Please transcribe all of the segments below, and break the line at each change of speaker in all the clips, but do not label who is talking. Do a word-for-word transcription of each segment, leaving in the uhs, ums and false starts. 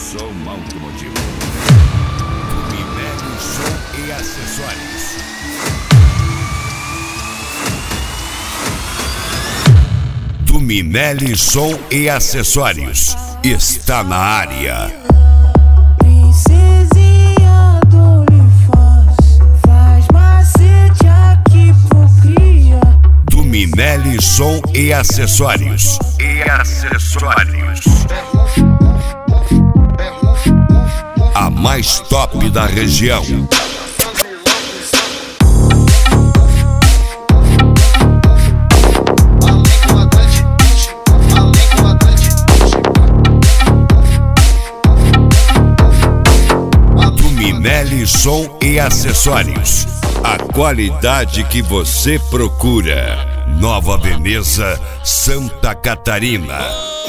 Som automotivo. Minelli Som e Acessórios. Do Minelli Som e Acessórios está na área.
Princesinha do Olifaz, faz macete aqui pro cria.
Do Minelli Som e Acessórios. E acessórios. A mais top da região. Do Minelli Som e Acessórios. A qualidade que você procura. Nova Veneza, Santa Catarina.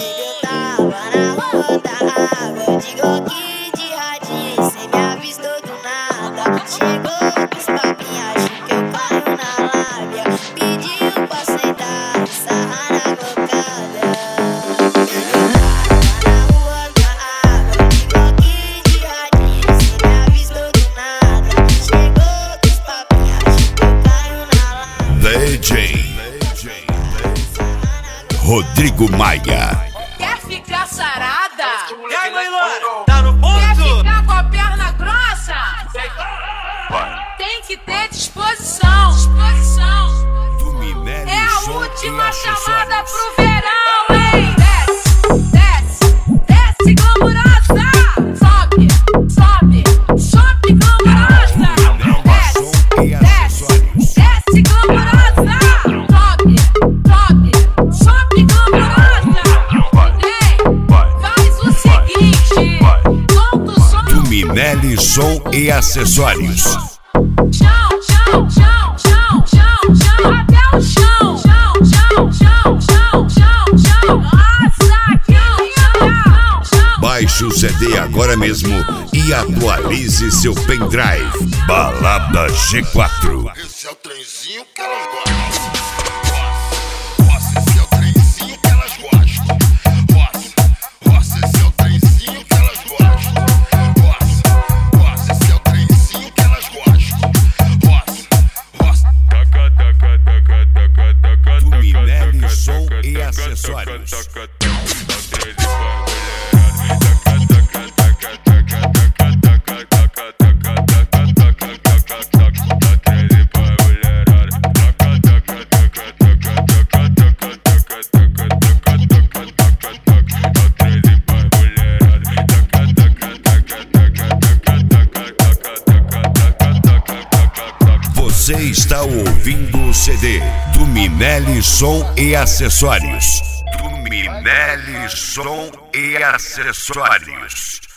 D J Rodrigo Maia.
Quer ficar sarada?
E aí, mãe Loura? Tá no ponto?
Quer ficar com a perna grossa? Tem que ter disposição. disposição. É a última chamada pro verão, hein? Desce, desce, desce glamurosa. Sobe, sobe, sobe glamurosa. Desce, desce, desce glamurosa. Sobe, sobe, sobe glamurosa. Ei, faz o seguinte, solta o som.
Do Minelli Som e Acessórios.
Chão, chão, chão, chão, chão, chão, até o chão. Chão, chão, chão, chão, chão, chão. Nossa, que chão, chão.
Baixe o C D agora mesmo e atualize seu pendrive. Balada G quatro.
Esse é o trenzinho que elas gostam. Roça, esse é o trenzinho que elas gostam. Roça, roça, esse é o trenzinho que elas gostam. Roça, roça, esse é o trenzinho que elas gostam. Roça, roça.
Do Minelli Som e Acessórios. Você está ouvindo o C D do Minelli Som e Acessórios. Do Minelli Som e Acessórios.